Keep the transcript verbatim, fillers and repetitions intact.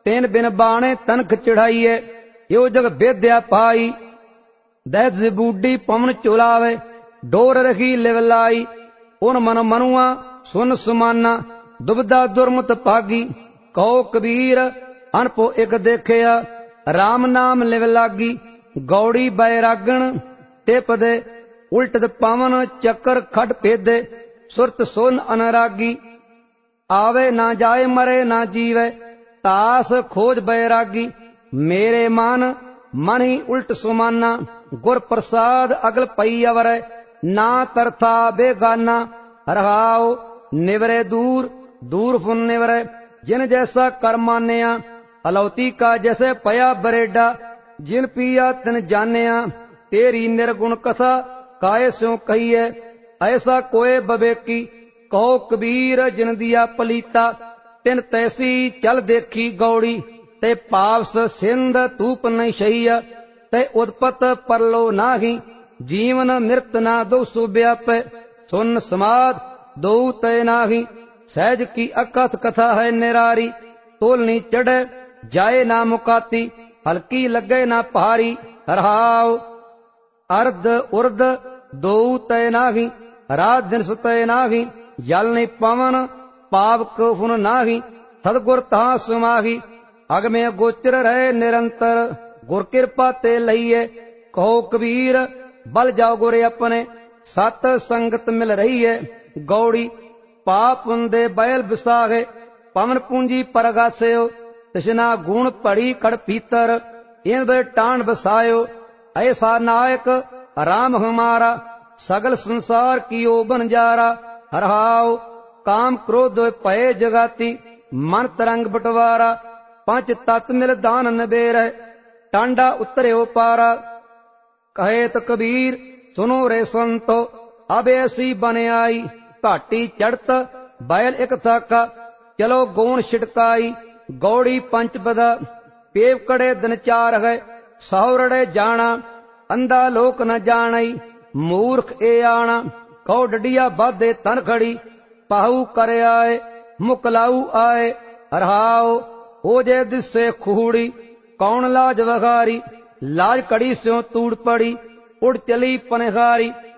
तेन बिन बाणे तनख चढ़ाइए यो जग बेद्या पाई। दैत बूढ़ी पवन चुलावे डोर रखी लिवलाई। उन मन मनुआ सुन सुमाना दुबदा दुर्मत भागी। कहो कबीर अनपो एक देखिया राम नाम लिव लागी। गौड़ी बैरागण टिपदे उल्टद पवन चक्कर खट पेदे सुरत सोन अनरागी। आवे ना जाए मरे ना जीवे तास खोज बैरागी। मेरे मन मन ही उल्ट सुमाना गुर प्रसाद अगल पई अवर ना तरथा बेगाना। रहाओ निवरे दूर दूर फुन निवरे जिन जैसा कर मान्या। अलौती का जैसे पया बरेडा जिन पिया तिन जानिया। तेरी निर्गुण कथा काये स्यों कहिए ऐसा कोय बबेकी। कहो कबीर जिन दिया पलीता तिन तैसी चल देखी गौड़ी। ते पावस सिंध तूप नहीं सहिया ते उत्पत परलो नाही। जीवन मृत ना दो सो व्यापे सुन समाद दो तय नाही। सहज की अकथ कथा है निरारी तोलनी चढ़े जाए ना मुकाती। हल्की लगे ना भारी रहाओ अर्ध उर्द दो तय नाही। रात दिन सुतय नाही जल नहीं पवन पाप कुफुन नाही। सदगुर तहा सुमाही अग में गोचर रहे निरंतर गुर कृपा ते लईए। कहो कबीर बल जाओ गुरे अपने सत संगत मिल रही है। गौड़ी पाप दे बैल विसाहे पवन पूंजी परगास्यो। तृष्णा गुण पड़ी कड़ पीतर इन वे टाण बसायो। ऐसा नायक राम हमारा सगल संसार कियो बनजारा। रहाओ काम क्रोध भय जगाती मन तरंग बटवारा। पंच तत् मिल दान नबेर टांडा उतरे पारा। कहे तो कबीर सुनो रे संतो अब ऐसी बन आई। घाटी चढ़त बैल एक थाका चलो गोन छिटकाई। गौड़ी पंच बदा पेव कड़े दिन चार है सौरड़े जाना। अंधा लोक न जानई मूर्ख ए आना। कहो डडिया बाधे तन खड़ी पाहू कर आए मुकलाऊ आए। रहाओ ओ जे दिसे खूड़ी कौन लाज वगारी। लाज कड़ी स्यों तूड़ पड़ी उड़ चली पनहारी।